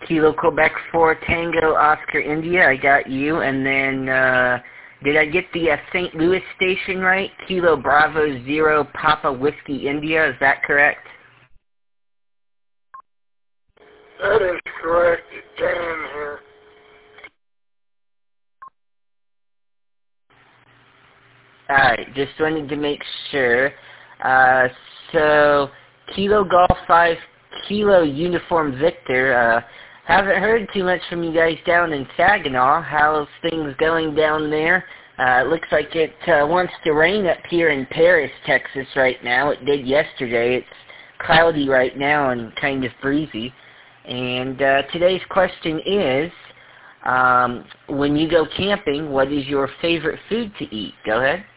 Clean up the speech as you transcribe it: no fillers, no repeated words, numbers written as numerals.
Kilo Quebec 4 Tango Oscar India, I got you. And then, did I get the St. Louis station right? Kilo Bravo 0 Papa Whiskey India, is that correct? That is correct. It's Dan here. Alright, just wanted to make sure. So, Kilo Golf 5 Kilo Uniform Victor, haven't heard too much from you guys down in Saginaw. How's things going down there? It looks like it wants to rain up here in Paris, Texas right now. It did yesterday. It's cloudy right now and kind of breezy. And today's question is, when you go camping, what is your favorite food to eat? Go ahead.